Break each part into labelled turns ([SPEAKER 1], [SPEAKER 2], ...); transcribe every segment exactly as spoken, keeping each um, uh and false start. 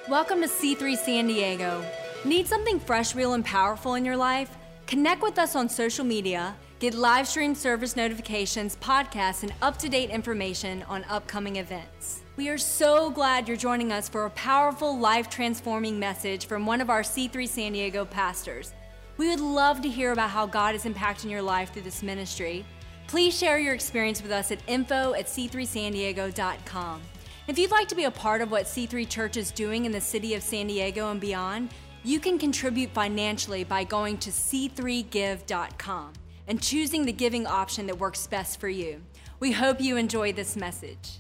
[SPEAKER 1] Welcome to C three San Diego. Need something fresh, real, and powerful in your life? Connect with us on social media, get live stream service notifications, podcasts, and up-to-date information on upcoming events. We are so glad you're joining us for a powerful, life-transforming message from one of our C three San Diego pastors. We would love to hear about how God is impacting your life through this ministry. Please share your experience with us at info at c three san diego dot com. If you'd like to be a part of what C three Church is doing in the city of San Diego and beyond, you can contribute financially by going to c three give dot com and choosing the giving option that works best for you. We hope you enjoy this message.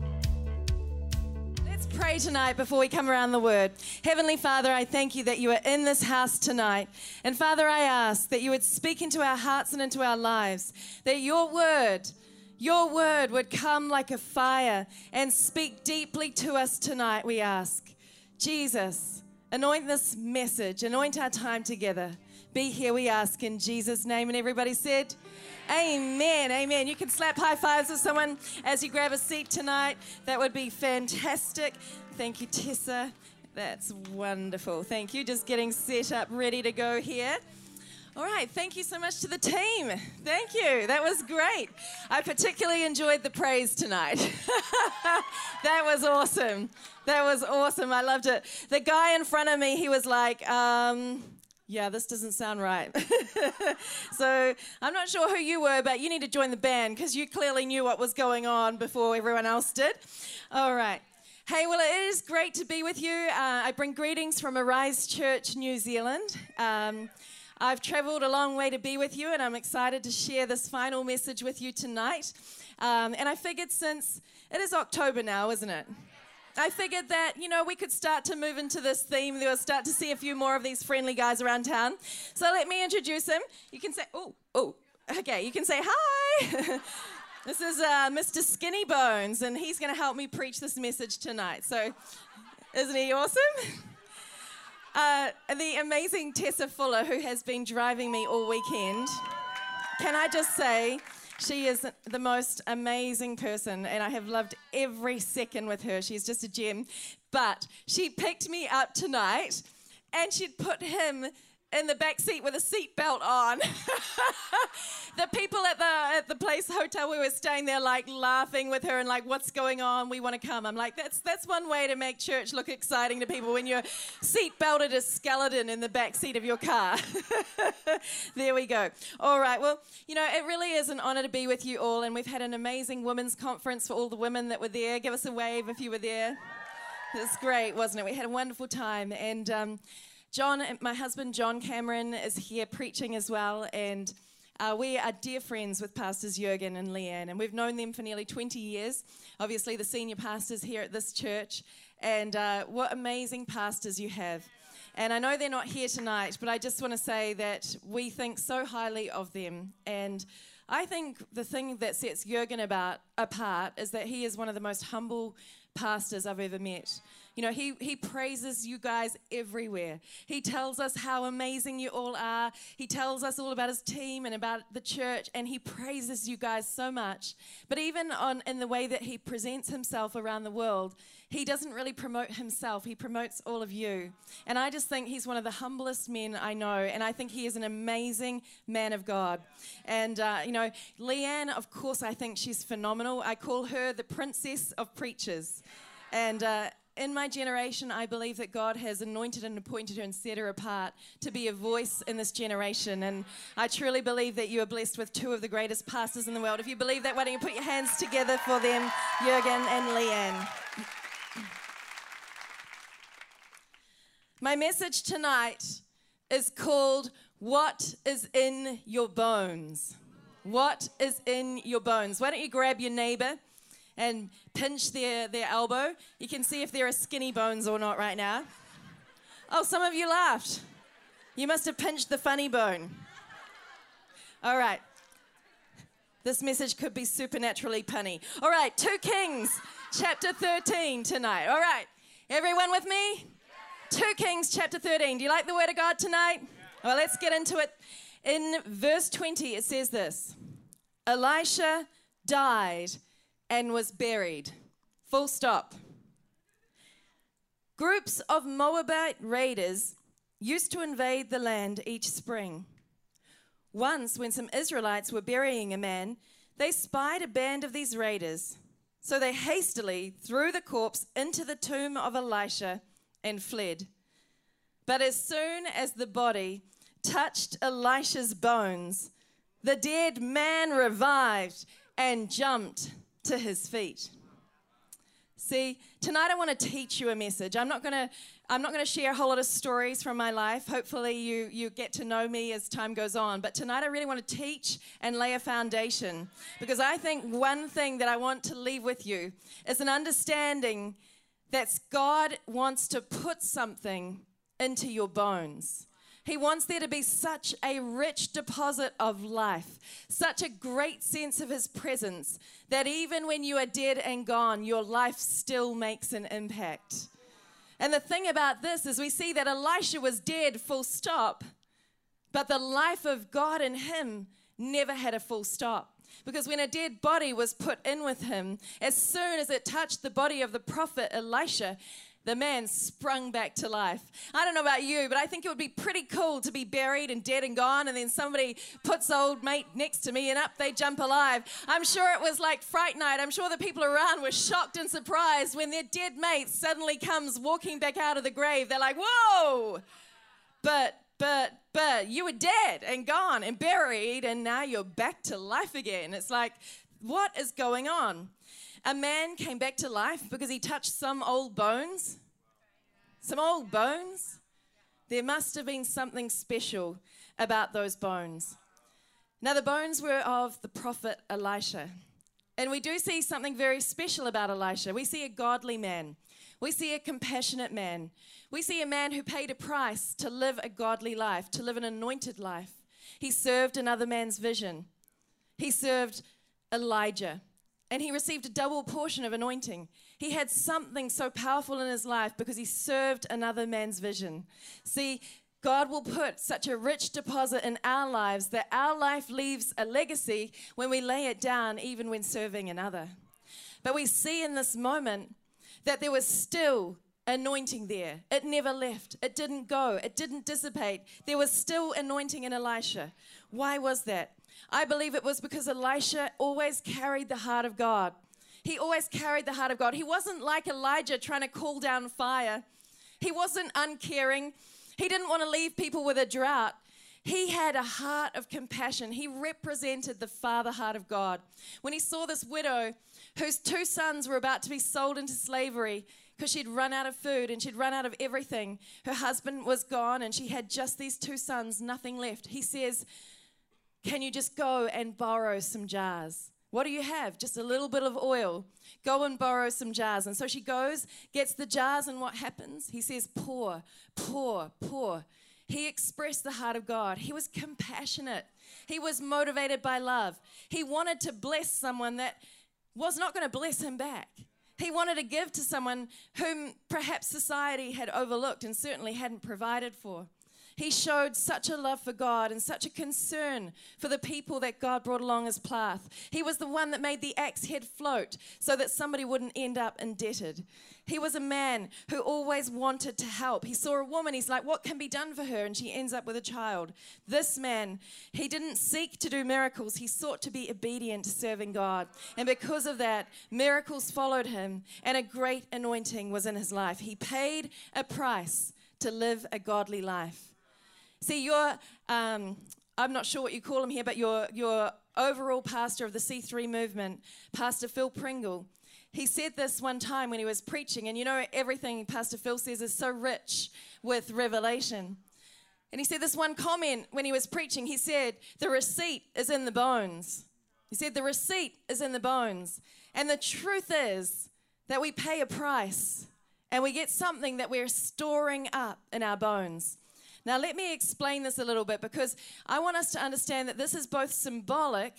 [SPEAKER 2] Let's pray tonight before we come around the Word. Heavenly Father, I thank you that you are in this house tonight. And Father, I ask that you would speak into our hearts and into our lives, that your Word Your word would come like a fire and speak deeply to us tonight, we ask. Jesus, anoint this message, anoint our time together. Be here, we ask, in Jesus' name. And everybody said, amen, amen. You can slap high fives with someone as you grab a seat tonight. That would be fantastic. Thank you, Tessa. That's wonderful. Thank you. Just getting set up, ready to go here. All right, thank you so much to the team. Thank you, that was great. I particularly enjoyed the praise tonight. That was awesome. That was awesome, I loved it. The guy in front of me, he was like, um, yeah, this doesn't sound right. So I'm not sure who you were, but you need to join the band because you clearly knew what was going on before everyone else did. All right. Hey, well, it is great to be with you. Uh, I bring greetings from Arise Church, New Zealand. Um, I've travelled a long way to be with you, and I'm excited to share this final message with you tonight. Um, and I figured since it is October now, isn't it? I figured that, you know, we could start to move into this theme. We'll start to see a few more of these friendly guys around town. So let me introduce him. You can say, oh, oh, okay, you can say hi. This is uh, Mister Skinny Bones, and he's going to help me preach this message tonight. So isn't he awesome? Uh, the amazing Tessa Fuller, who has been driving me all weekend. Can I just say, she is the most amazing person, and I have loved every second with her. She's just a gem. But she picked me up tonight, and she'd put him in the back seat with a seatbelt on. The people at the at the place hotel we were staying there, like laughing with her and like, what's going on? We want to come. I'm like, that's that's one way to make church look exciting to people, when you're seatbelted as skeleton in the back seat of your car. There we go. All right. Well, you know, it really is an honor to be with you all, and we've had an amazing women's conference for all the women that were there. Give us a wave if you were there. It was great, wasn't it? We had a wonderful time, and um, John, my husband, John Cameron, is here preaching as well, and uh, we are dear friends with Pastors Jurgen and Leanne, and we've known them for nearly twenty years, obviously the senior pastors here at this church, and uh, what amazing pastors you have. And I know they're not here tonight, but I just want to say that we think so highly of them, and I think the thing that sets Jurgen about, apart is that he is one of the most humble pastors I've ever met. You know, he, he praises you guys everywhere. He tells us how amazing you all are. He tells us all about his team and about the church, and he praises you guys so much. But even on in the way that he presents himself around the world, he doesn't really promote himself. He promotes all of you. And I just think he's one of the humblest men I know, and I think he is an amazing man of God. And, uh, you know, Leanne, of course, I think she's phenomenal. I call her the princess of preachers. And uh, in my generation, I believe that God has anointed and appointed her and set her apart to be a voice in this generation. And I truly believe that you are blessed with two of the greatest pastors in the world. If you believe that, why don't you put your hands together for them, Jurgen and Leanne. My message tonight is called, What is in Your Bones? What is in your bones? Why don't you grab your neighbor and pinch their, their elbow. You can see if there are skinny bones or not right now. Oh, some of you laughed. You must have pinched the funny bone. All right. This message could be supernaturally punny. All right, Second Kings, chapter thirteen tonight. All right, everyone with me? Second Kings, chapter thirteen. Do you like the word of God tonight? Well, let's get into it. In verse twenty, it says this. Elisha died and was buried. Full stop. Groups of Moabite raiders used to invade the land each spring. Once, when some Israelites were burying a man, they spied a band of these raiders. So they hastily threw the corpse into the tomb of Elisha and fled. But as soon as the body touched Elisha's bones, the dead man revived and jumped to his feet. See, tonight I want to teach you a message. I'm not going to I'm not going to share a whole lot of stories from my life. Hopefully you, you get to know me as time goes on. But tonight I really want to teach and lay a foundation, because I think one thing that I want to leave with you is an understanding that God wants to put something into your bones. He wants there to be such a rich deposit of life, such a great sense of his presence, that even when you are dead and gone, your life still makes an impact. And the thing about this is we see that Elisha was dead, full stop, but the life of God in him never had a full stop. Because when a dead body was put in with him, as soon as it touched the body of the prophet Elisha, the man sprung back to life. I don't know about you, but I think it would be pretty cool to be buried and dead and gone, and then somebody puts old mate next to me and up they jump alive. I'm sure it was like Fright Night. I'm sure the people around were shocked and surprised when their dead mate suddenly comes walking back out of the grave. They're like, whoa! But, but, but you were dead and gone and buried, and now you're back to life again. It's like, what is going on? A man came back to life because he touched some old bones. Some old bones. There must have been something special about those bones. Now, the bones were of the prophet Elisha. And we do see something very special about Elisha. We see a godly man. We see a compassionate man. We see a man who paid a price to live a godly life, to live an anointed life. He served another man's vision. He served Elijah. And he received a double portion of anointing. He had something so powerful in his life because he served another man's vision. See, God will put such a rich deposit in our lives that our life leaves a legacy when we lay it down, even when serving another. But we see in this moment that there was still anointing there. It never left. It didn't go. It didn't dissipate. There was still anointing in Elisha. Why was that? I believe it was because Elisha always carried the heart of God. He always carried the heart of God. He wasn't like Elijah trying to cool down fire. He wasn't uncaring. He didn't want to leave people with a drought. He had a heart of compassion. He represented the father heart of God. When he saw this widow whose two sons were about to be sold into slavery because she'd run out of food and she'd run out of everything. Her husband was gone and she had just these two sons, nothing left. He says, can you just go and borrow some jars? What do you have? Just a little bit of oil. Go and borrow some jars. And so she goes, gets the jars, and what happens? He says, pour, pour, pour. He expressed the heart of God. He was compassionate. He was motivated by love. He wanted to bless someone that was not going to bless him back. He wanted to give to someone whom perhaps society had overlooked and certainly hadn't provided for. He showed such a love for God and such a concern for the people that God brought along his path. He was the one that made the axe head float so that somebody wouldn't end up indebted. He was a man who always wanted to help. He saw a woman, he's like, what can be done for her? And she ends up with a child. This man, he didn't seek to do miracles. He sought to be obedient to serving God. And because of that, miracles followed him and a great anointing was in his life. He paid a price to live a godly life. See, your, um, I'm not sure what you call him here, but your, your overall pastor of the C three movement, Pastor Phil Pringle, he said this one time when he was preaching, and you know everything Pastor Phil says is so rich with revelation. And he said this one comment when he was preaching, he said, the receipt is in the bones. He said, the receipt is in the bones. And the truth is that we pay a price and we get something that we're storing up in our bones. Now, let me explain this a little bit, because I want us to understand that this is both symbolic,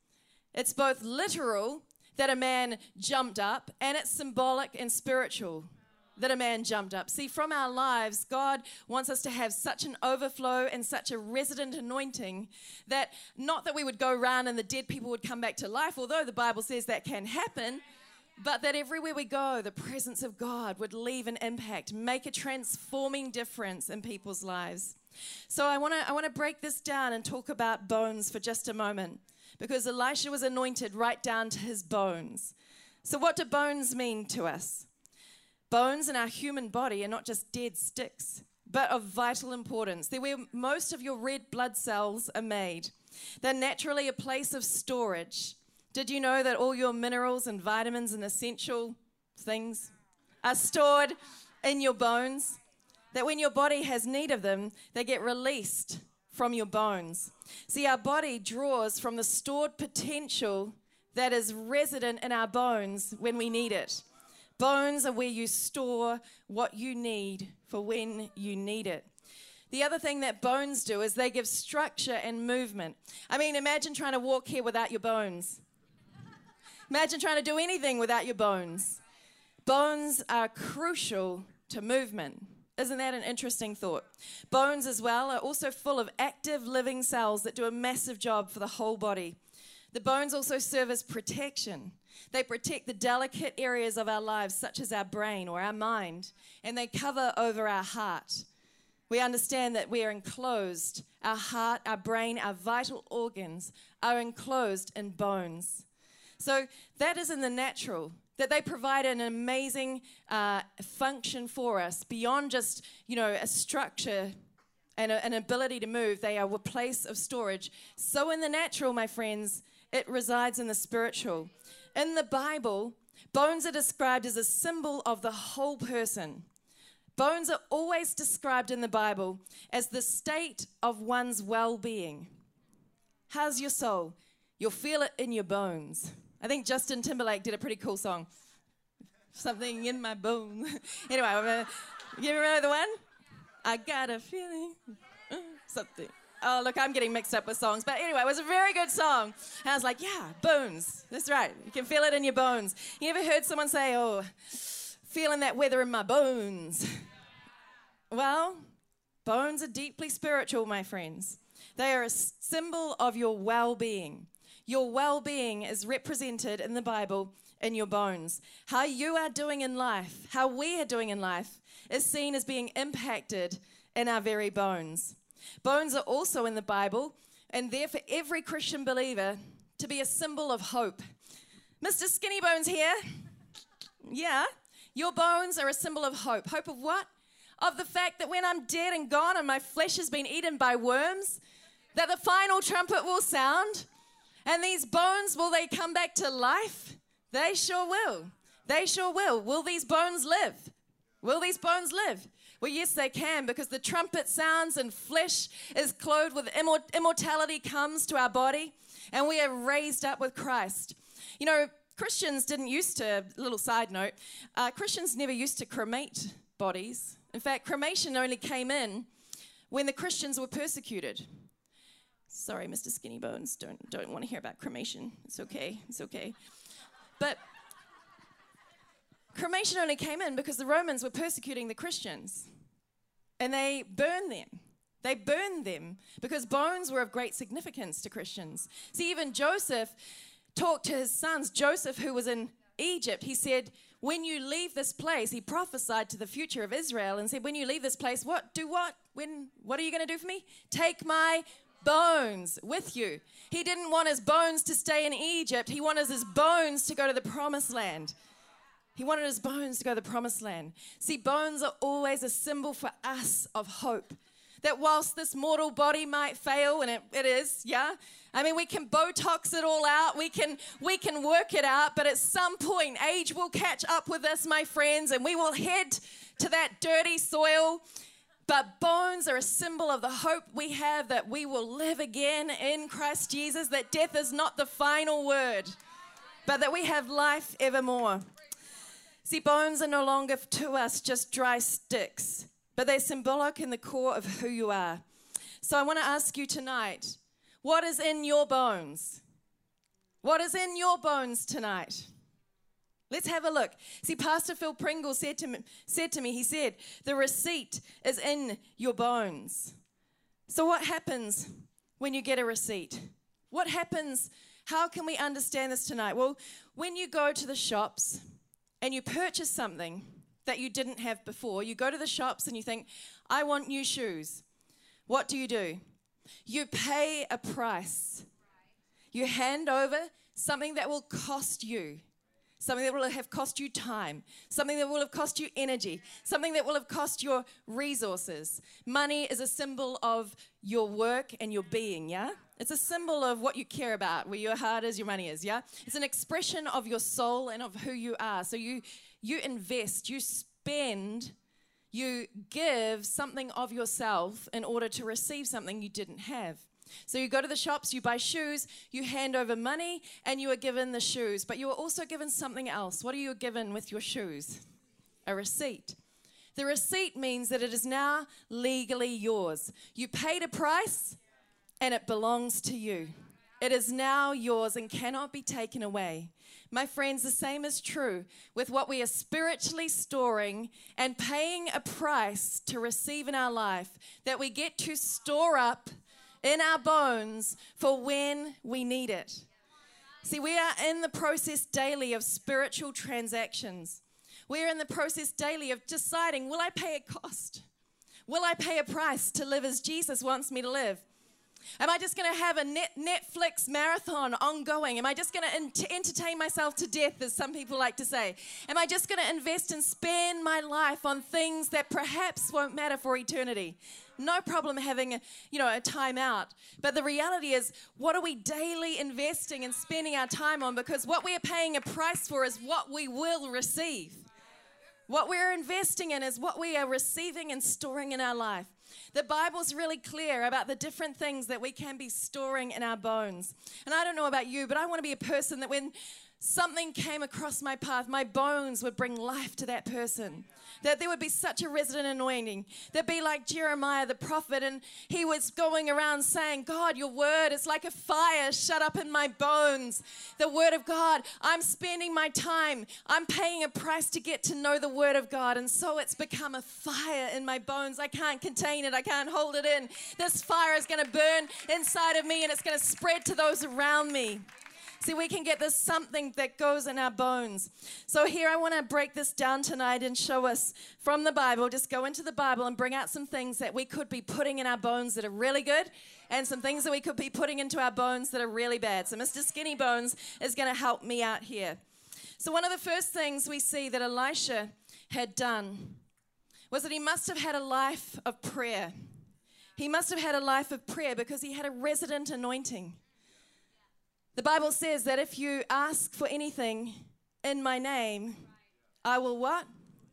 [SPEAKER 2] it's both literal, that a man jumped up, and it's symbolic and spiritual, that a man jumped up. See, from our lives, God wants us to have such an overflow and such a resident anointing that not that we would go around and the dead people would come back to life, although the Bible says that can happen, but that everywhere we go, the presence of God would leave an impact, make a transforming difference in people's lives. So I want to I want to break this down and talk about bones for just a moment, because Elisha was anointed right down to his bones. So what do bones mean to us? Bones in our human body are not just dead sticks, but of vital importance. They're where most of your red blood cells are made. They're naturally a place of storage. Did you know that all your minerals and vitamins and essential things are stored in your bones? That when your body has need of them, they get released from your bones. See, our body draws from the stored potential that is resident in our bones when we need it. Bones are where you store what you need for when you need it. The other thing that bones do is they give structure and movement. I mean, imagine trying to walk here without your bones. Imagine trying to do anything without your bones. Bones are crucial to movement. Isn't that an interesting thought? Bones as well are also full of active living cells that do a massive job for the whole body. The bones also serve as protection. They protect the delicate areas of our lives, such as our brain or our mind, and they cover over our heart. We understand that we are enclosed. Our heart, our brain, our vital organs are enclosed in bones. So that is in the natural, that they provide an amazing uh, function for us beyond just, you know, a structure and a, an ability to move. They are a place of storage. So in the natural, my friends, it resides in the spiritual. In the Bible, bones are described as a symbol of the whole person. Bones are always described in the Bible as the state of one's well-being. How's your soul? You'll feel it in your bones. I think Justin Timberlake did a pretty cool song. Something in my bones. Anyway, uh, you remember the one? I got a feeling. Something. Oh, look, I'm getting mixed up with songs. But anyway, it was a very good song. And I was like, yeah, bones. That's right. You can feel it in your bones. You ever heard someone say, oh, feeling that weather in my bones? Well, bones are deeply spiritual, my friends. They are a symbol of your well-being. Your well-being is represented in the Bible in your bones. How you are doing in life, how we are doing in life, is seen as being impacted in our very bones. Bones are also in the Bible, and they're for every Christian believer to be a symbol of hope. Mister Skinny Bones here. Yeah, your bones are a symbol of hope. Hope of what? Of the fact that when I'm dead and gone and my flesh has been eaten by worms, that the final trumpet will sound. And these bones, will they come back to life? They sure will. They sure will. Will these bones live? Will these bones live? Well, yes, they can, because the trumpet sounds and flesh is clothed with immor- immortality comes to our body, and we are raised up with Christ. You know, Christians didn't used to, little side note, uh, Christians never used to cremate bodies. In fact, cremation only came in when the Christians were persecuted. Sorry, Mister Skinny Bones, don't don't want to hear about cremation. It's okay, it's okay. But cremation only came in because the Romans were persecuting the Christians. And they burned them. They burned them because bones were of great significance to Christians. See, even Joseph talked to his sons. Joseph, who was in Egypt, he said, when you leave this place, he prophesied to the future of Israel and said, when you leave this place, what? Do what? When? What are you going to do for me? Take my bones with you. He didn't want his bones to stay in Egypt. He wanted his bones to go to the promised land. He wanted his bones to go to the promised land. See, bones are always a symbol for us of hope. That whilst this mortal body might fail, and it, it is, yeah? I mean, we can Botox it all out. We can, we can work it out. But at some point, age will catch up with us, my friends, and we will head to that dirty soil. But bones are a symbol of the hope we have that we will live again in Christ Jesus, that death is not the final word, but that we have life evermore. See, bones are no longer to us just dry sticks, but they're symbolic in the core of who you are. So I want to ask you tonight, what is in your bones? What is in your bones tonight? Let's have a look. See, Pastor Phil Pringle said to me, said to me, he said, the receipt is in your bones. So what happens when you get a receipt? What happens? How can we understand this tonight? Well, when you go to the shops and you purchase something that you didn't have before, you go to the shops and you think, I want new shoes. What do you do? You pay a price. You hand over something that will cost you, something that will have cost you time, something that will have cost you energy, something that will have cost your resources. Money is a symbol of your work and your being, yeah? It's a symbol of what you care about, where your heart is, your money is, yeah? It's an expression of your soul and of who you are. So you, you invest, you spend, you give something of yourself in order to receive something you didn't have. So you go to the shops, you buy shoes, you hand over money, and you are given the shoes. But you are also given something else. What are you given with your shoes? A receipt. The receipt means that it is now legally yours. You paid a price, and it belongs to you. It is now yours and cannot be taken away. My friends, the same is true with what we are spiritually storing and paying a price to receive in our life, that we get to store up in our bones for when we need it. See, we are in the process daily of spiritual transactions. We're in the process daily of deciding, will I pay a cost? Will I pay a price to live as Jesus wants me to live? Am I just going to have a net Netflix marathon ongoing? Am I just going to ent- entertain myself to death, as some people like to say? Am I just going to invest and spend my life on things that perhaps won't matter for eternity? No problem having a, you know, a time out. But the reality is, what are we daily investing and spending our time on? Because what we are paying a price for is what we will receive. What we're investing in is what we are receiving and storing in our life. The Bible's really clear about the different things that we can be storing in our bones. And I don't know about you, but I want to be a person that when something came across my path, my bones would bring life to that person. That there would be such a resident anointing. There'd be like Jeremiah the prophet, and he was going around saying, God, your word is like a fire shut up in my bones. The word of God, I'm spending my time. I'm paying a price to get to know the word of God. And so it's become a fire in my bones. I can't contain it. I can't hold it in. This fire is going to burn inside of me, and it's going to spread to those around me. See, we can get this something that goes in our bones. So here I want to break this down tonight and show us from the Bible. Just go into the Bible and bring out some things that we could be putting in our bones that are really good, and some things that we could be putting into our bones that are really bad. So Mister Skinny Bones is going to help me out here. So one of the first things we see that Elisha had done was that he must have had a life of prayer. He must have had a life of prayer because he had a resident anointing. The Bible says that if you ask for anything in my name, I will what?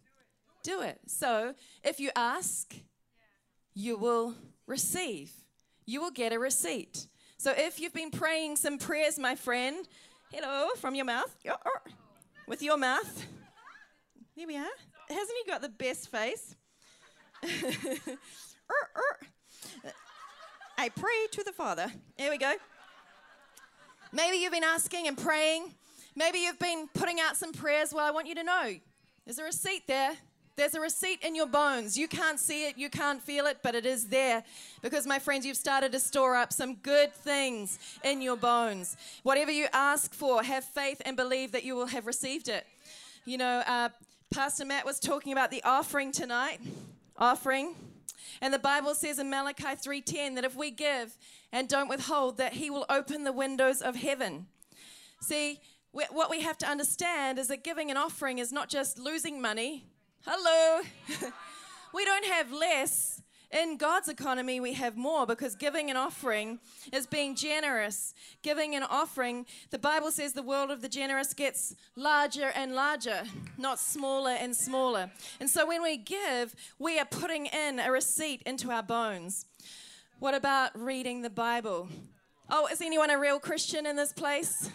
[SPEAKER 2] Do it. So if you ask, you will receive. You will get a receipt. So if you've been praying some prayers, my friend, hello, from your mouth, with your mouth. There we are. Hasn't he got the best face? I pray to the Father. There we go. Maybe you've been asking and praying. Maybe you've been putting out some prayers. Well, I want you to know there's a receipt there. There's a receipt in your bones. You can't see it, you can't feel it, but it is there. Because, my friends, you've started to store up some good things in your bones. Whatever you ask for, have faith and believe that you will have received it. You know, uh, Pastor Matt was talking about the offering tonight. Offering. And the Bible says in Malachi three ten that if we give and don't withhold, that he will open the windows of heaven. See, we, what we have to understand is that giving an offering is not just losing money. Hello. We don't have less. In God's economy, we have more, because giving an offering is being generous. Giving an offering, the Bible says the world of the generous gets larger and larger, not smaller and smaller. And so when we give, we are putting in a receipt into our bones. What about reading the Bible? Oh, is anyone a real Christian in this place?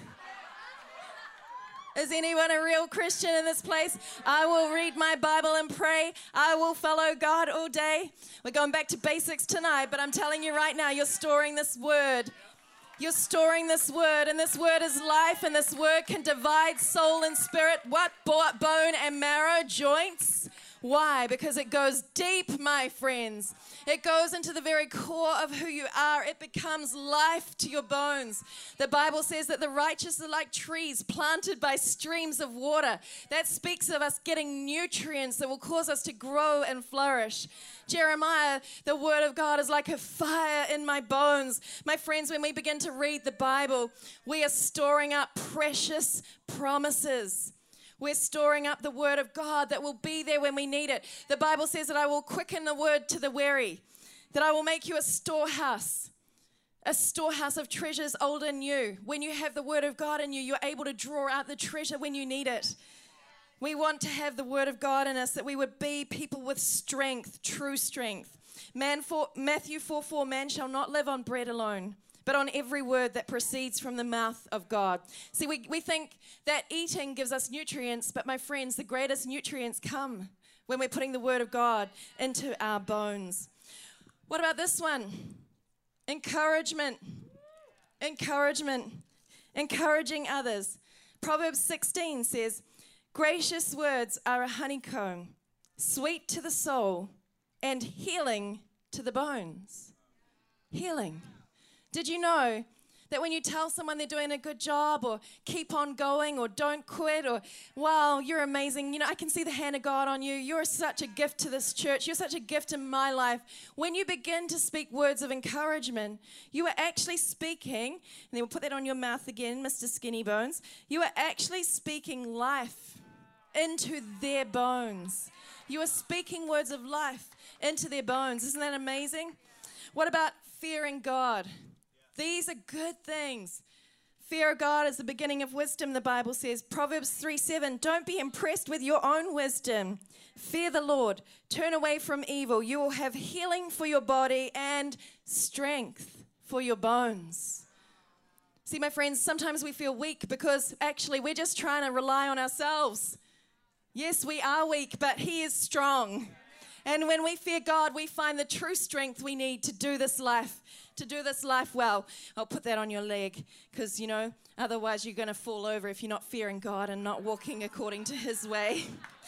[SPEAKER 2] Is anyone a real Christian in this place? I will read my Bible and pray. I will follow God all day. We're going back to basics tonight, but I'm telling you right now, you're storing this word. You're storing this word, and this word is life, and this word can divide soul and spirit. What? Bone and marrow, joints. Why? Because it goes deep, my friends. It goes into the very core of who you are. It becomes life to your bones. The Bible says that the righteous are like trees planted by streams of water. That speaks of us getting nutrients that will cause us to grow and flourish. Jeremiah, the word of God is like a fire in my bones. My friends, when we begin to read the Bible, we are storing up precious promises. We're storing up the word of God that will be there when we need it. The Bible says that I will quicken the word to the weary, that I will make you a storehouse, a storehouse of treasures old and new. When you have the word of God in you, you're able to draw out the treasure when you need it. We want to have the word of God in us, that we would be people with strength, true strength. Man for, Matthew four four, man shall not live on bread alone, but on every word that proceeds from the mouth of God. See, we, we think that eating gives us nutrients, but my friends, the greatest nutrients come when we're putting the word of God into our bones. What about this one? Encouragement. Encouragement. Encouraging others. Proverbs sixteen says, gracious words are a honeycomb, sweet to the soul and healing to the bones. Healing. Did you know that when you tell someone they're doing a good job, or keep on going, or don't quit, or wow, you're amazing, you know, I can see the hand of God on you, you're such a gift to this church, you're such a gift in my life. When you begin to speak words of encouragement, you are actually speaking, and then we'll put that on your mouth again, Mister Skinny Bones, you are actually speaking life into their bones. You are speaking words of life into their bones. Isn't that amazing? What about fearing God? These are good things. Fear of God is the beginning of wisdom, the Bible says. Proverbs three seven, don't be impressed with your own wisdom. Fear the Lord. Turn away from evil. You will have healing for your body and strength for your bones. See, my friends, sometimes we feel weak because actually we're just trying to rely on ourselves. Yes, we are weak, but He is strong. And when we fear God, we find the true strength we need to do this life, to do this life well. I'll put that on your leg because, you know, otherwise you're going to fall over if you're not fearing God and not walking according to His way.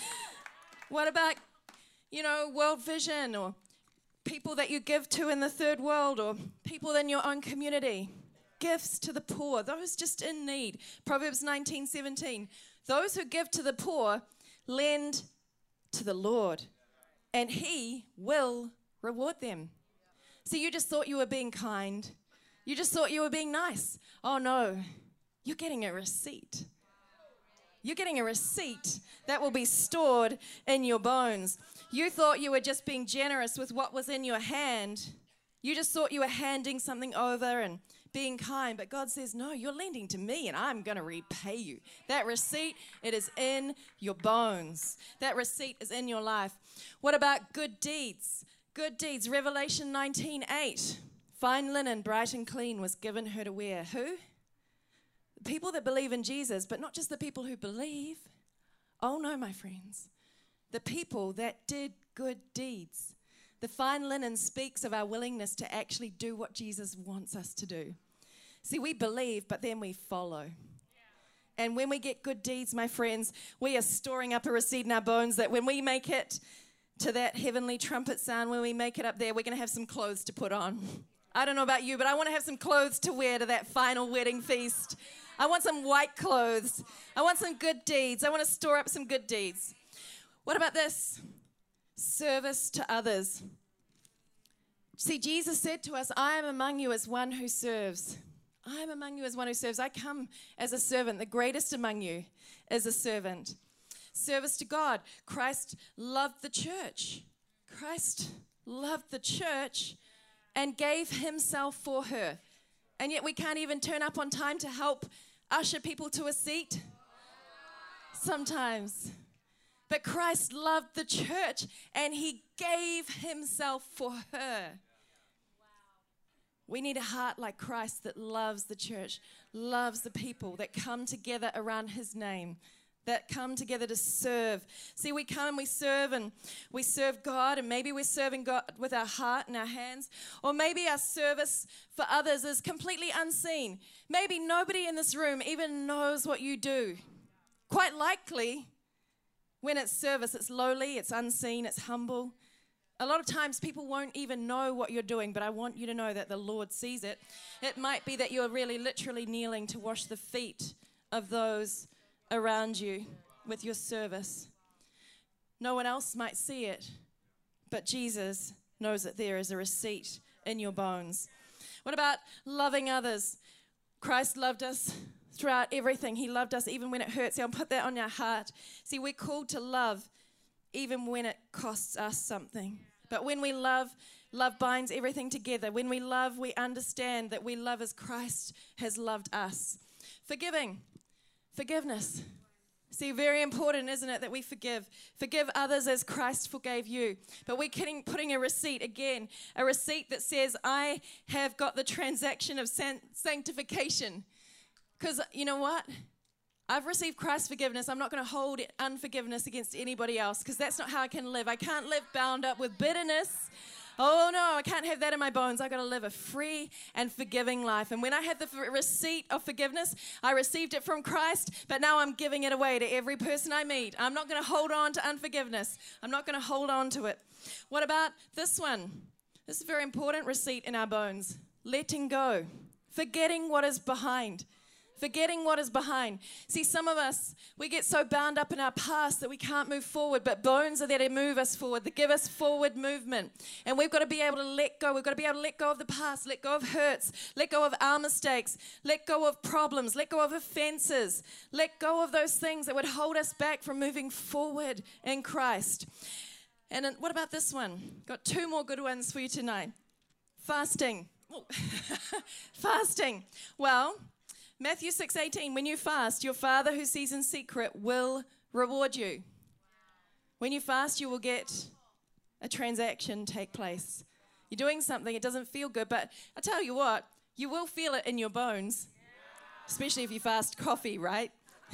[SPEAKER 2] What about, you know, World Vision, or people that you give to in the third world, or people in your own community? Gifts to the poor, those just in need. Proverbs nineteen seventeen, those who give to the poor lend to the Lord, and He will reward them. See, you just thought you were being kind. You just thought you were being nice. Oh no, you're getting a receipt. You're getting a receipt that will be stored in your bones. You thought you were just being generous with what was in your hand. You just thought you were handing something over and being kind, but God says, no, you're lending to me and I'm going to repay you. That receipt, it is in your bones. That receipt is in your life. What about good deeds? Good deeds. Revelation nineteen eight. Fine linen, bright and clean, was given her to wear. Who? The people that believe in Jesus, but not just the people who believe. Oh no, my friends. The people that did good deeds. The fine linen speaks of our willingness to actually do what Jesus wants us to do. See, we believe, but then we follow. And when we get good deeds, my friends, we are storing up a receipt in our bones that when we make it to that heavenly trumpet sound, when we make it up there, we're going to have some clothes to put on. I don't know about you, but I want to have some clothes to wear to that final wedding feast. I want some white clothes. I want some good deeds. I want to store up some good deeds. What about this? Service to others. See, Jesus said to us, I am among you as one who serves. I am among you as one who serves. I come as a servant. The greatest among you is a servant. Service to God. Christ loved the church. Christ loved the church and gave Himself for her. And yet we can't even turn up on time to help usher people to a seat sometimes. But Christ loved the church and He gave Himself for her. We need a heart like Christ that loves the church, loves the people that come together around His name, that come together to serve. See, we come and we serve and we serve God, and maybe we're serving God with our heart and our hands, or maybe our service for others is completely unseen. Maybe nobody in this room even knows what you do. Quite likely, When it's service, it's lowly, it's unseen, it's humble. A lot of times people won't even know what you're doing, but I want you to know that the Lord sees it. It might be that you're really literally kneeling to wash the feet of those around you with your service. No one else might see it, but Jesus knows that there is a receipt in your bones. What about loving others? Christ loved us throughout everything. He loved us even when it hurts. I'll put that on your heart. See, we're called to love even when it costs us something. But when we love, love binds everything together. When we love, we understand that we love as Christ has loved us. Forgiving, forgiveness. See, very important, isn't it, that we forgive. Forgive others as Christ forgave you. But we're kidding, putting a receipt, again, a receipt that says, I have got the transaction of san- sanctification. Because you know what? I've received Christ's forgiveness. I'm not going to hold unforgiveness against anybody else because that's not how I can live. I can't live bound up with bitterness. Oh no, I can't have that in my bones. I've got to live a free and forgiving life. And when I had the f- receipt of forgiveness, I received it from Christ, but now I'm giving it away to every person I meet. I'm not going to hold on to unforgiveness. I'm not going to hold on to it. What about this one? This is a very important receipt in our bones. Letting go. Forgetting what is behind. Forgetting what is behind. See, some of us, we get so bound up in our past that we can't move forward, but bones are there to move us forward, that give us forward movement. And we've got to be able to let go. We've got to be able to let go of the past, let go of hurts, let go of our mistakes, let go of problems, let go of offenses, let go of those things that would hold us back from moving forward in Christ. And then, what about this one? Got two more good ones for you tonight. Fasting. Fasting. Well, Matthew six eighteen, when you fast, your Father who sees in secret will reward you. When you fast, you will get a transaction take place. You're doing something, it doesn't feel good, but I tell you what, you will feel it in your bones, especially if you fast coffee, right?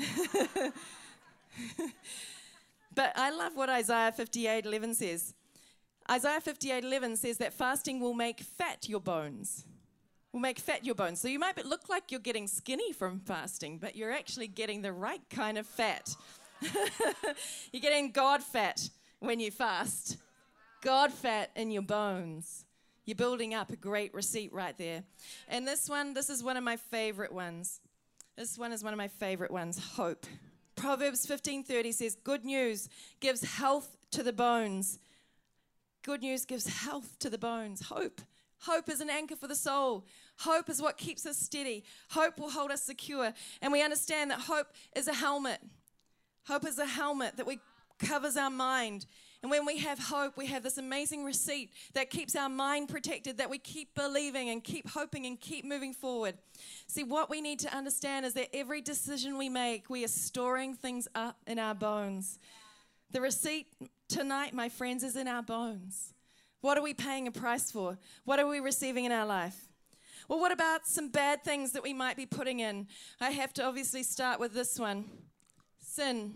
[SPEAKER 2] But I love what Isaiah fifty-eight eleven says. Isaiah fifty-eight eleven says that fasting will make fat your bones. Will make fat your bones. So you might look like you're getting skinny from fasting, but you're actually getting the right kind of fat. You're getting God fat when you fast. God fat in your bones. You're building up a great receipt right there. And this one, this is one of my favorite ones. This one is one of my favorite ones, hope. Proverbs fifteen thirty says, good news gives health to the bones. Good news gives health to the bones. Hope. Hope is an anchor for the soul. Hope is what keeps us steady. Hope will hold us secure. And we understand that hope is a helmet. Hope is a helmet that we covers our mind. And when we have hope, we have this amazing receipt that keeps our mind protected, that we keep believing and keep hoping and keep moving forward. See, what we need to understand is that every decision we make, we are storing things up in our bones. The receipt tonight, my friends, is in our bones. What are we paying a price for? What are we receiving in our life? Well, what about some bad things that we might be putting in? I have to obviously start with this one. Sin.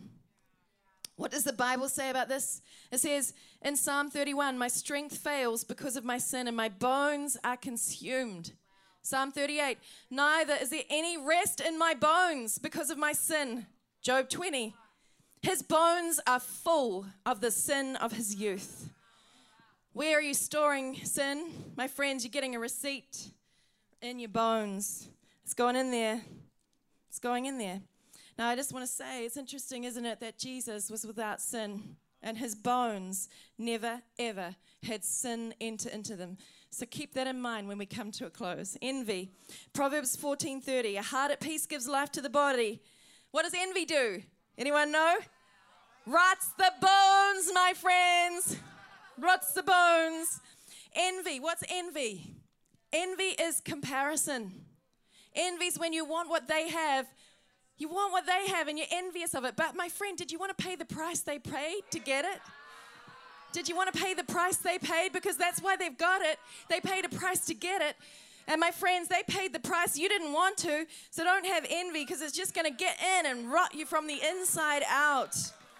[SPEAKER 2] What does the Bible say about this? It says in Psalm thirty-one, my strength fails because of my sin and my bones are consumed. Psalm thirty-eight, neither is there any rest in my bones because of my sin. Job twenty, his bones are full of the sin of his youth. Where are you storing sin? My friends, you're getting a receipt in your bones. It's going in there. It's going in there. Now, I just want to say, it's interesting, isn't it, that Jesus was without sin and his bones never, ever had sin enter into them. So keep that in mind when we come to a close. Envy. Proverbs fourteen thirty, a heart at peace gives life to the body. What does envy do? Anyone know? Rots the bones, my friends. Rots the bones. Envy. What's envy? Envy is comparison. Envy is when you want what they have. You want what they have and you're envious of it. But my friend, did you want to pay the price they paid to get it? Did you want to pay the price they paid? Because that's why they've got it. They paid a price to get it. And my friends, they paid the price you didn't want to. So don't have envy because it's just going to get in and rot you from the inside out.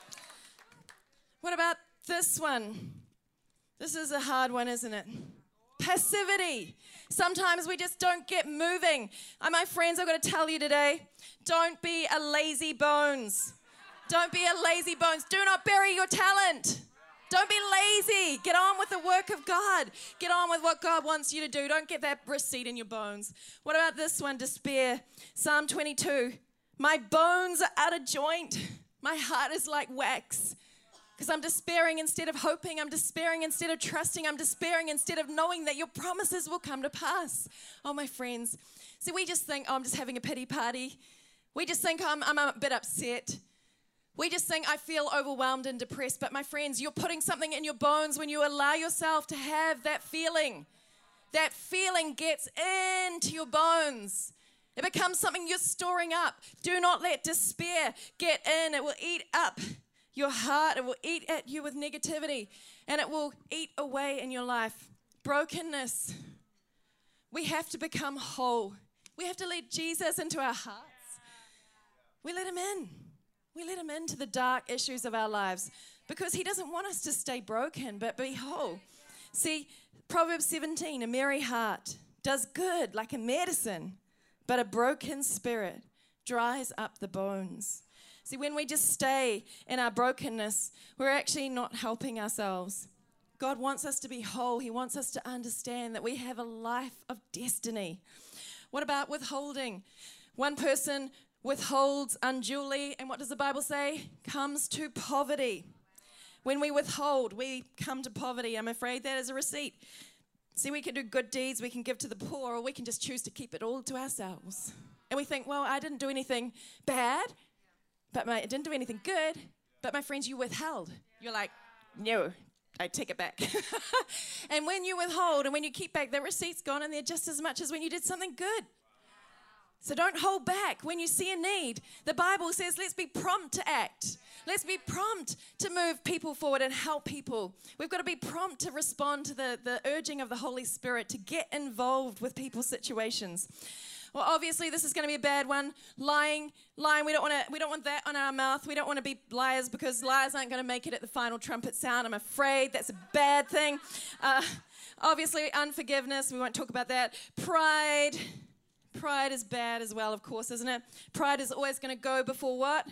[SPEAKER 2] What about this one? This is a hard one, isn't it? Passivity. Sometimes we just don't get moving. And my friends, I've got to tell you today, don't be a lazy bones. Don't be a lazy bones. Do not bury your talent. Don't be lazy. Get on with the work of God. Get on with what God wants you to do. Don't get that receipt in your bones. What about this one? Despair. Psalm twenty-two. My bones are out of joint. My heart is like wax. Because I'm despairing instead of hoping. I'm despairing instead of trusting. I'm despairing instead of knowing that your promises will come to pass. Oh, my friends. See, we just think, oh, I'm just having a pity party. We just think, oh, I'm, I'm a bit upset. We just think, I feel overwhelmed and depressed. But my friends, you're putting something in your bones when you allow yourself to have that feeling. That feeling gets into your bones. It becomes something you're storing up. Do not let despair get in. It will eat up your heart. It will eat at you with negativity. And it will eat away in your life. Brokenness. We have to become whole. We have to let Jesus into our hearts. We let him in. We let him into the dark issues of our lives because he doesn't want us to stay broken, but be whole. See, Proverbs seventeen, a merry heart does good like a medicine, but a broken spirit dries up the bones. See, when we just stay in our brokenness, we're actually not helping ourselves. God wants us to be whole. He wants us to understand that we have a life of destiny. What about withholding? One person withholds unduly, and what does the Bible say? Comes to poverty. When we withhold, we come to poverty. I'm afraid that is a receipt. See, we can do good deeds, we can give to the poor, or we can just choose to keep it all to ourselves. And we think, well, I didn't do anything bad, but my, I didn't do anything good, but my friends, you withheld. You're like, no, I take it back. And when you withhold and when you keep back, the receipt's gone in there just as much as when you did something good. So don't hold back when you see a need. The Bible says let's be prompt to act. Let's be prompt to move people forward and help people. We've got to be prompt to respond to the, the urging of the Holy Spirit to get involved with people's situations. Well, obviously, this is going to be a bad one. Lying, lying. We don't want to. We don't want that on our mouth. We don't want to be liars because liars aren't going to make it at the final trumpet sound. I'm afraid that's a bad thing. Uh, obviously, unforgiveness. We won't talk about that. Pride. Pride is bad as well, of course, isn't it? Pride is always going to go before what?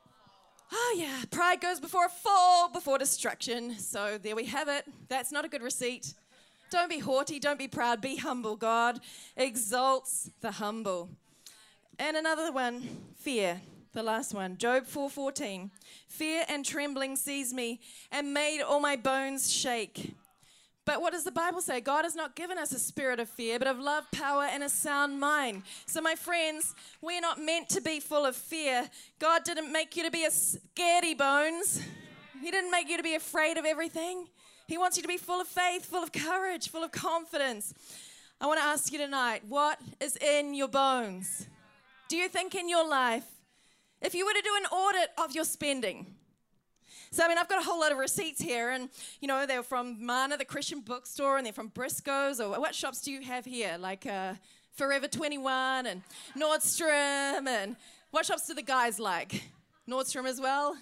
[SPEAKER 2] Oh, yeah. Pride goes before a fall, before destruction. So there we have it. That's not a good receipt. Don't be haughty. Don't be proud. Be humble. God exalts the humble. And another one, fear. The last one, Job four fourteen. Fear and trembling seized me and made all my bones shake. But what does the Bible say? God has not given us a spirit of fear, but of love, power, and a sound mind. So my friends, we're not meant to be full of fear. God didn't make you to be a scaredy bones. He didn't make you to be afraid of everything. He wants you to be full of faith, full of courage, full of confidence. I want to ask you tonight, what is in your bones? Do you think in your life, if you were to do an audit of your spending, so, I mean, I've got a whole lot of receipts here, and, you know, they're from Mana, the Christian bookstore, and they're from Briscoe's, or what shops do you have here? Like uh, Forever twenty-one and Nordstrom, and what shops do the guys like? Nordstrom as well?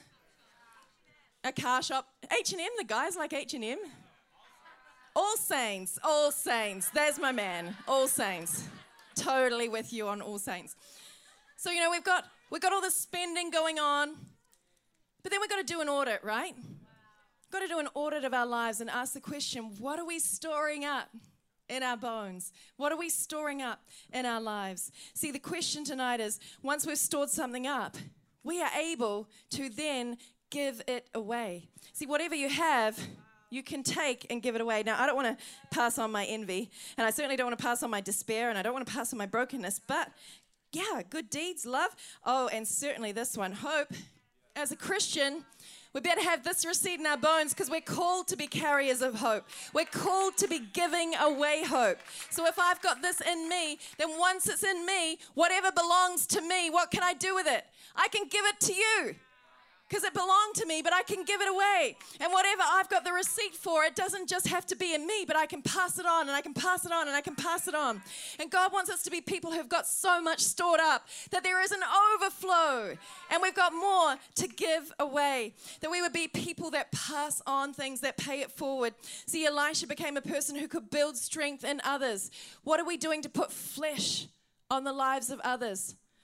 [SPEAKER 2] A car shop? H and M, the guys like H and M? All Saints, All Saints. There's my man, All Saints. Totally with you on All Saints. So, you know, we've got, we've got all this spending going on. But then we've got to do an audit, right? We've got to do an audit of our lives and ask the question, what are we storing up in our bones? What are we storing up in our lives? See, the question tonight is, once we've stored something up, we are able to then give it away. See, whatever you have, you can take and give it away. Now, I don't want to pass on my envy, and I certainly don't want to pass on my despair, and I don't want to pass on my brokenness, but yeah, good deeds, love. Oh, and certainly this one, hope. As a Christian, we better have this receipt in our bones because we're called to be carriers of hope. We're called to be giving away hope. So if I've got this in me, then once it's in me, whatever belongs to me, what can I do with it? I can give it to you because it belonged to me, but I can give it away. And whatever I've got the receipt for, it doesn't just have to be in me, but I can pass it on and I can pass it on and I can pass it on. And God wants us to be people who've got so much stored up that there is an overflow and we've got more to give away. That we would be people that pass on things, that pay it forward. See, Elisha became a person who could build strength in others. What are we doing to put flesh on the lives of others?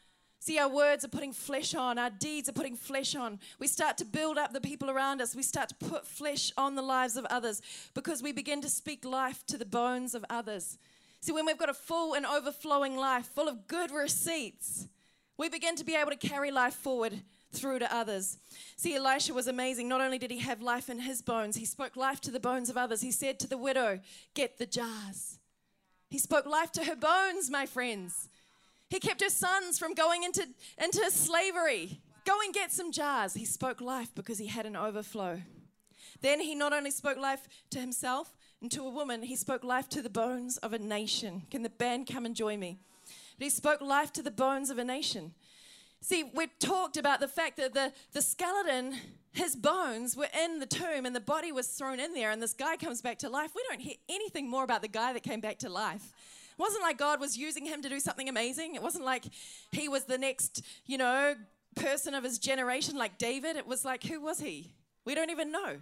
[SPEAKER 2] See, our words are putting flesh on. Our deeds are putting flesh on. We start to build up the people around us. We start to put flesh on the lives of others because we begin to speak life to the bones of others. See, when we've got a full and overflowing life, full of good receipts, we begin to be able to carry life forward through to others. See, Elisha was amazing. Not only did he have life in his bones, he spoke life to the bones of others. He said to the widow, "Get the jars." He spoke life to her bones, my friends. He kept her sons from going into, into slavery. Go and get some jars. He spoke life because he had an overflow. Then he not only spoke life to himself and to a woman, he spoke life to the bones of a nation. Can the band come and join me? But he spoke life to the bones of a nation. See, we talked about the fact that the, the skeleton, his bones were in the tomb and the body was thrown in there and this guy comes back to life. We don't hear anything more about the guy that came back to life. It wasn't like God was using him to do something amazing. It wasn't like he was the next, you know, person of his generation like David. It was like, who was he? We don't even know.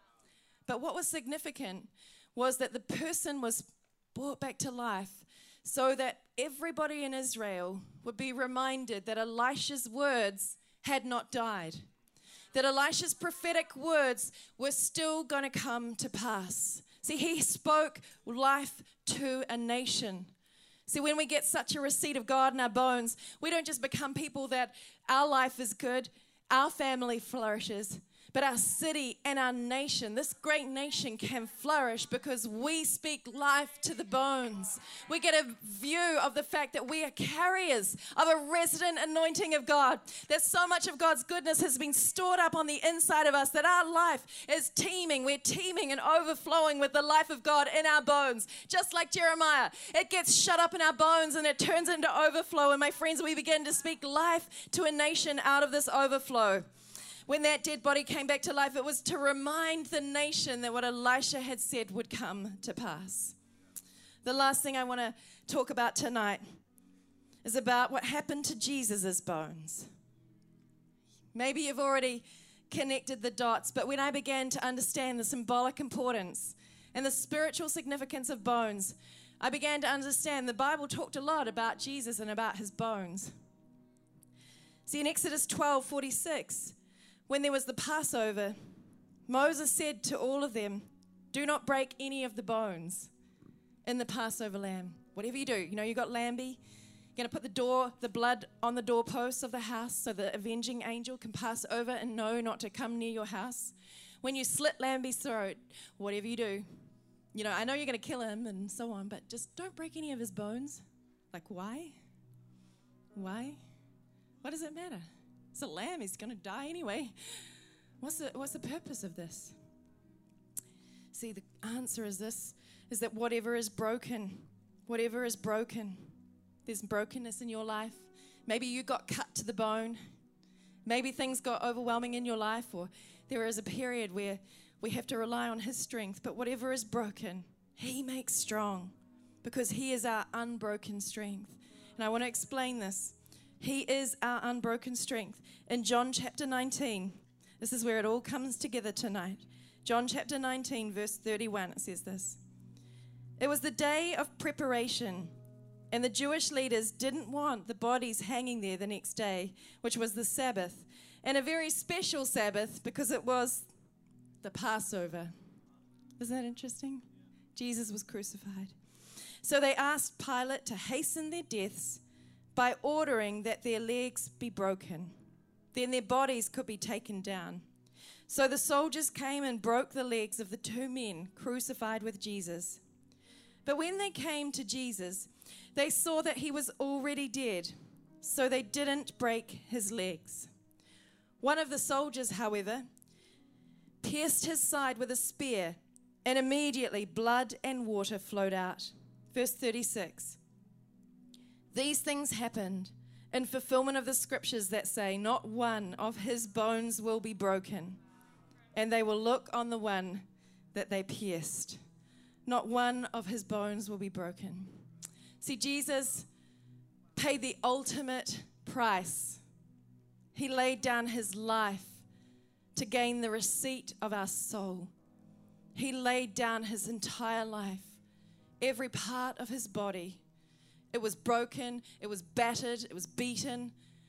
[SPEAKER 2] But what was significant was that the person was brought back to life so that everybody in Israel would be reminded that Elisha's words had not died, that Elisha's prophetic words were still going to come to pass. See, he spoke life to a nation. See, when we get such a receipt of God in our bones, we don't just become people that our life is good, our family flourishes, but our city and our nation, this great nation, can flourish because we speak life to the bones. We get a view of the fact that we are carriers of a resident anointing of God. There's so much of God's goodness has been stored up on the inside of us that our life is teeming. We're teeming and overflowing with the life of God in our bones. Just like Jeremiah, it gets shut up in our bones and it turns into overflow. And my friends, we begin to speak life to a nation out of this overflow. When that dead body came back to life, it was to remind the nation that what Elisha had said would come to pass. The last thing I want to talk about tonight is about what happened to Jesus' bones. Maybe you've already connected the dots, but when I began to understand the symbolic importance and the spiritual significance of bones, I began to understand the Bible talked a lot about Jesus and about his bones. See, in Exodus twelve forty-six, when there was the Passover, Moses said to all of them, "Do not break any of the bones in the Passover lamb." Whatever you do, you know, you got Lambie, you're going to put the door, the blood on the doorposts of the house so the avenging angel can pass over and know not to come near your house. When you slit Lambie's throat, whatever you do, you know, I know you're going to kill him and so on, but just don't break any of his bones. Like, why? Why? What does it matter? It's a lamb. He's going to die anyway. What's the, what's the purpose of this? See, the answer is this, is that whatever is broken, whatever is broken, there's brokenness in your life. Maybe you got cut to the bone. Maybe things got overwhelming in your life, or there is a period where we have to rely on his strength. But whatever is broken, he makes strong because he is our unbroken strength. And I want to explain this. He is our unbroken strength. In John chapter nineteen, this is where it all comes together tonight. John chapter nineteen, verse thirty-one, it says this. It was the day of preparation, and the Jewish leaders didn't want the bodies hanging there the next day, which was the Sabbath, and a very special Sabbath because it was the Passover. Isn't that interesting? Jesus was crucified. So they asked Pilate to hasten their deaths by ordering that their legs be broken. Then their bodies could be taken down. So the soldiers came and broke the legs of the two men crucified with Jesus. But when they came to Jesus, they saw that he was already dead, so they didn't break his legs. One of the soldiers, however, pierced his side with a spear, and immediately blood and water flowed out. Verse thirty-six. These things happened in fulfillment of the scriptures that say, not one of his bones will be broken, and they will look on the one that they pierced. Not one of his bones will be broken. See, Jesus paid the ultimate price. He laid down his life to gain the receipt of our soul. He laid down his entire life, every part of his body. It was broken, it was battered, it was beaten,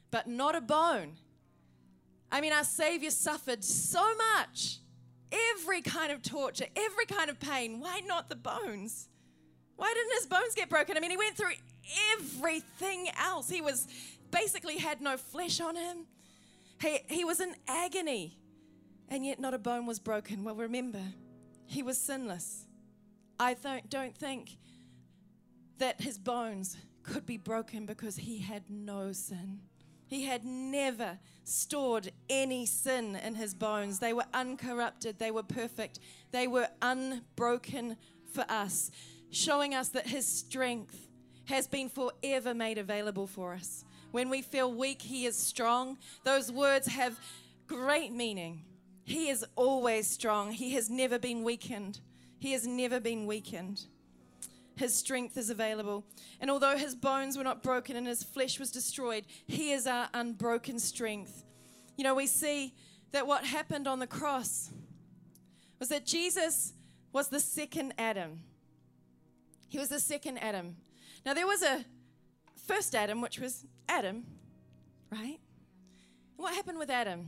[SPEAKER 2] but not a bone. I mean, our Savior suffered so much, every kind of torture, every kind of pain. Why not the bones? Why didn't his bones get broken? I mean, he went through everything else. He was basically had no flesh on him. He, he was in agony, and yet not a bone was broken. Well, remember, he was sinless. I th- don't think that his bones could be broken because he had no sin. He had never stored any sin in his bones. They were uncorrupted. They were perfect. They were unbroken for us, showing us that his strength has been forever made available for us. When we feel weak, he is strong. Those words have great meaning. He is always strong. He has never been weakened. He has never been weakened. His strength is available. And although his bones were not broken and his flesh was destroyed, he is our unbroken strength. You know, we see that what happened on the cross was that Jesus was the second Adam. He was the second Adam. Now, there was a first Adam, which was Adam, right? And what happened with Adam?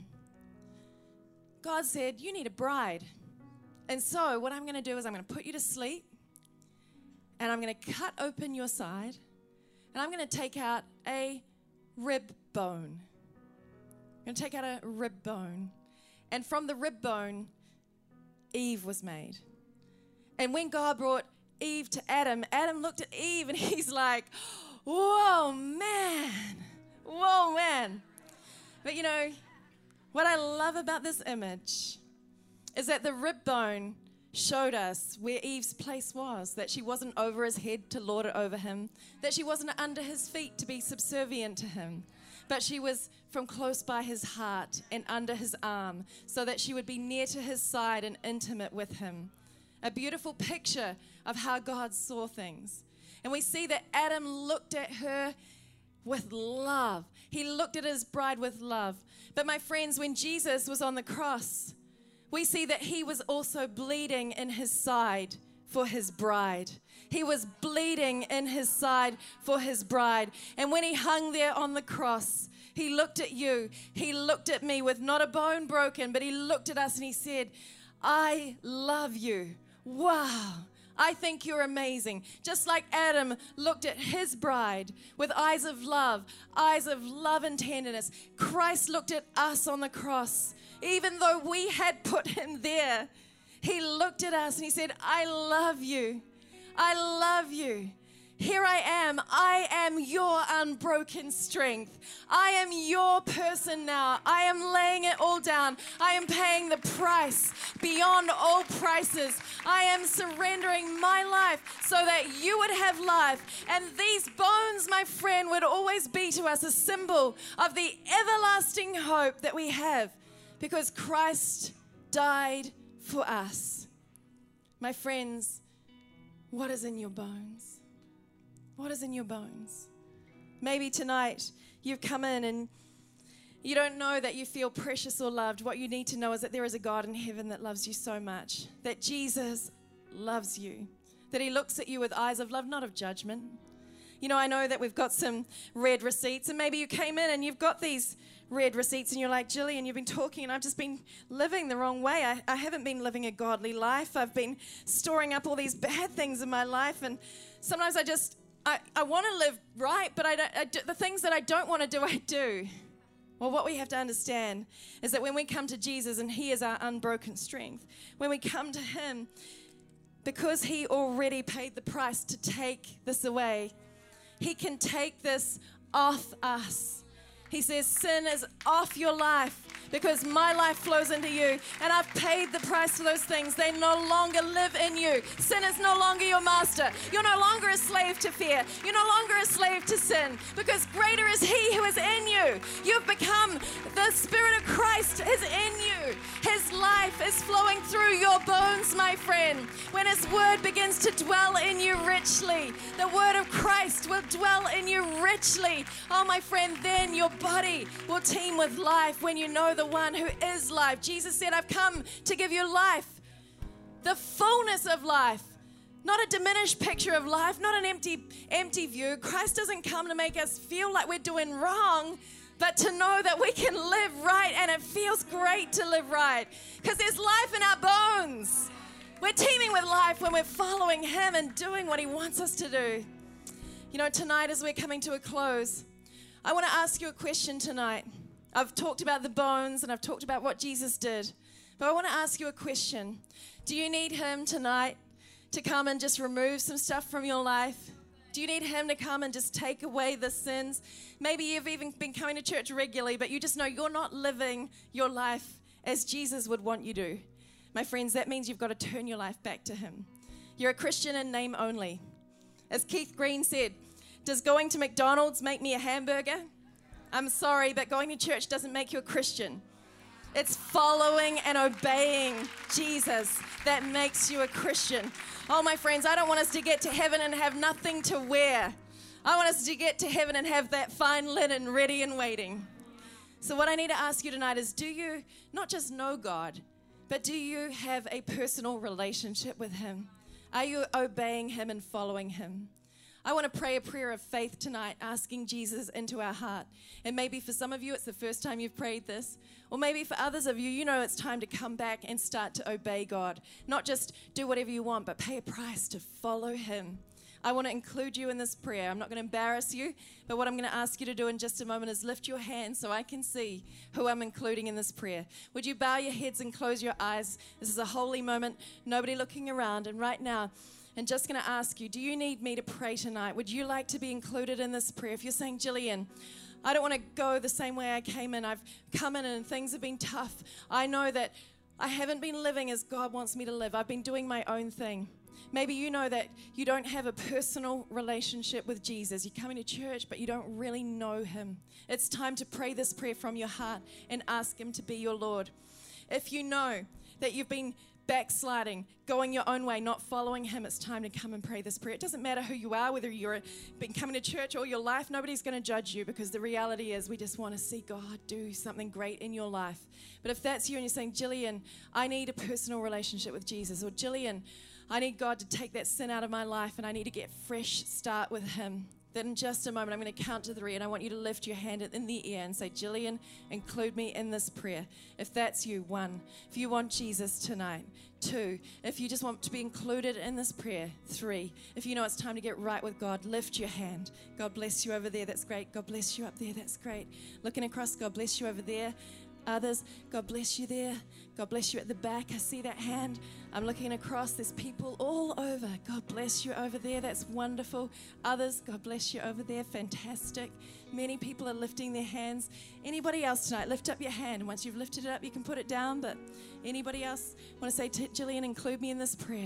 [SPEAKER 2] God said, you need a bride. And so what I'm going to do is I'm going to put you to sleep, and I'm going to cut open your side, and I'm going to take out a rib bone. I'm going to take out a rib bone. And from the rib bone, Eve was made. And when God brought Eve to Adam, Adam looked at Eve, and he's like, whoa, man. Whoa, man. But you know, what I love about this image is that the rib bone showed us where Eve's place was, that she wasn't over his head to lord it over him, that she wasn't under his feet to be subservient to him, but she was from close by his heart and under his arm, so that she would be near to his side and intimate with him. A beautiful picture of how God saw things. And we see that Adam looked at her with love. He looked at his bride with love. But my friends, when Jesus was on the cross, we see that he was also bleeding in his side for his bride. He was bleeding in his side for his bride. And when he hung there on the cross, he looked at you. He looked at me with not a bone broken, but he looked at us and he said, I love you. Wow. I think you're amazing. Just like Adam looked at his bride with eyes of love, eyes of love and tenderness, Christ looked at us on the cross. Even though we had put him there, he looked at us and he said, I love you. I love you. Here I am. I am your unbroken strength. I am your person now. I am laying it all down. I am paying the price beyond all prices. I am surrendering my life so that you would have life. And these bones, my friend, would always be to us a symbol of the everlasting hope that we have, because Christ died for us. My friends, what is in your bones? What is in your bones? Maybe tonight you've come in and you don't know that you feel precious or loved. What you need to know is that there is a God in heaven that loves you so much, that Jesus loves you, that he looks at you with eyes of love, not of judgment. You know, I know that we've got some red receipts, and maybe you came in and you've got these red receipts and you're like, Jillian, you've been talking and I've just been living the wrong way. I, I haven't been living a godly life. I've been storing up all these bad things in my life, and sometimes I just I, I want to live right, but I don't, I do, the things that I don't want to do, I do. Well, what we have to understand is that when we come to Jesus and he is our unbroken strength, when we come to him, because he already paid the price to take this away, he can take this off us. He says, sin is off your life because my life flows into you, and I've paid the price for those things. They no longer live in you. Sin is no longer your master. You're no longer a slave to fear. You're no longer a slave to sin, because greater is he who is in you. You've become, the Spirit of Christ is in you. His life is flowing through your bones, my friend. When his word begins to dwell in you richly, the word of Christ will dwell in you richly. Oh, my friend, then your body will teem with life when you know the one who is life. Jesus said, I've come to give you life, the fullness of life, not a diminished picture of life, not an empty, empty view. Christ doesn't come to make us feel like we're doing wrong, but to know that we can live right, and it feels great to live right because there's life in our bones. We're teeming with life when we're following Him and doing what He wants us to do. You know, tonight as we're coming to a close, I want to ask you a question tonight. I've talked about the bones and I've talked about what Jesus did, but I want to ask you a question. Do you need Him tonight to come and just remove some stuff from your life? Do you need Him to come and just take away the sins? Maybe you've even been coming to church regularly, but you just know you're not living your life as Jesus would want you to. My friends, that means you've got to turn your life back to Him. You're a Christian in name only. As Keith Green said, does going to McDonald's make me a hamburger? I'm sorry, but going to church doesn't make you a Christian. It's following and obeying Jesus that makes you a Christian. Oh, my friends, I don't want us to get to heaven and have nothing to wear. I want us to get to heaven and have that fine linen ready and waiting. So what I need to ask you tonight is, do you not just know God, but do you have a personal relationship with Him? Are you obeying Him and following Him? I want to pray a prayer of faith tonight, asking Jesus into our heart. And maybe for some of you, it's the first time you've prayed this. Or maybe for others of you, you know it's time to come back and start to obey God. Not just do whatever you want, but pay a price to follow Him. I want to include you in this prayer. I'm not going to embarrass you, but what I'm going to ask you to do in just a moment is lift your hand so I can see who I'm including in this prayer. Would you bow your heads and close your eyes? This is a holy moment, nobody looking around. And right now, I'm just going to ask you, do you need me to pray tonight? Would you like to be included in this prayer? If you're saying, Jillian, I don't want to go the same way I came in. I've come in and things have been tough. I know that I haven't been living as God wants me to live. I've been doing my own thing. Maybe you know that you don't have a personal relationship with Jesus. You're coming to church, but you don't really know Him. It's time to pray this prayer from your heart and ask Him to be your Lord. If you know that you've been backsliding, going your own way, not following Him, it's time to come and pray this prayer. It doesn't matter who you are, whether you've been coming to church all your life, nobody's going to judge you, because the reality is we just want to see God do something great in your life. But if that's you and you're saying, Jillian, I need a personal relationship with Jesus, or Jillian, I need God to take that sin out of my life and I need to get a fresh start with Him, then in just a moment I'm going to count to three and I want you to lift your hand in the air and say, Jillian, include me in this prayer. If that's you, one. If you want Jesus tonight, two. If you just want to be included in this prayer, three. If you know it's time to get right with God, lift your hand. God bless you over there. That's great. God bless you up there. That's great. Looking across, God bless you over there. Others, God bless you there. God bless you at the back. I see that hand. I'm looking across. There's people all over. God bless you over there. That's wonderful. Others, God bless you over there. Fantastic. Many people are lifting their hands. Anybody else tonight, lift up your hand. And once you've lifted it up, you can put it down. But anybody else want to say, Jillian, include me in this prayer?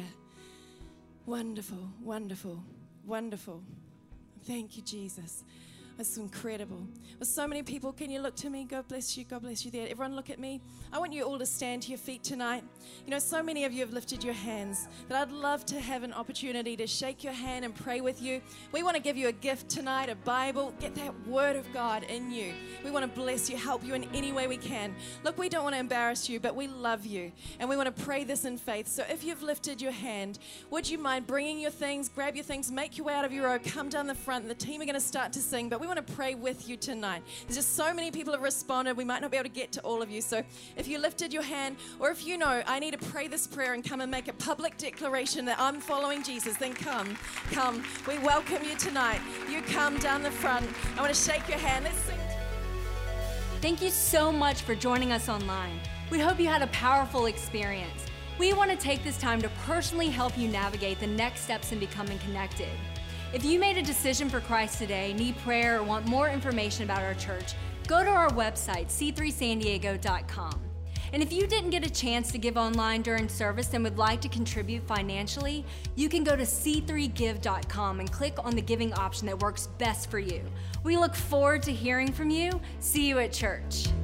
[SPEAKER 2] Wonderful, wonderful, wonderful. Thank you, Jesus. That's incredible. With so many people, can you look to me? God bless you. God bless you there. Everyone look at me. I want you all to stand to your feet tonight. You know, so many of you have lifted your hands that I'd love to have an opportunity to shake your hand and pray with you. We want to give you a gift tonight, a Bible. Get that Word of God in you. We want to bless you, help you in any way we can. Look, we don't want to embarrass you, but we love you. And we want to pray this in faith. So if you've lifted your hand, would you mind bringing your things, grab your things, make your way out of your row, come down the front. The team are going to start to sing, but we want to pray with you tonight. There's just so many people have responded. We might not be able to get to all of you. So if you lifted your hand, or if you know, I need to pray this prayer and come and make a public declaration that I'm following Jesus, then come, come. We welcome you tonight. You come down the front. I want to shake your hand. Let's sing.
[SPEAKER 1] Thank you so much for joining us online. We hope you had a powerful experience. We want to take this time to personally help you navigate the next steps in becoming connected. If you made a decision for Christ today, need prayer, or want more information about our church, go to our website, c three san diego dot com. And if you didn't get a chance to give online during service and would like to contribute financially, you can go to c three give dot com and click on the giving option that works best for you. We look forward to hearing from you. See you at church.